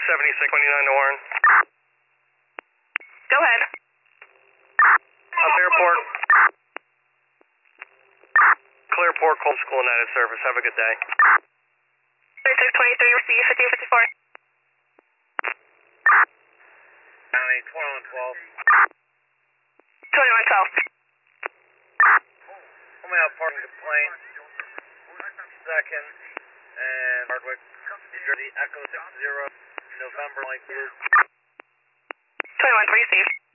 7629 to Warren. Go ahead. Up airport. Clearport, Cold School United Service. Have a good day. 3623, receive 1554. County 2112. 2112. Let me out parking complaint. Second and Hardwick, New Jersey, Echo 60, November, Mike Blue. 21 receive.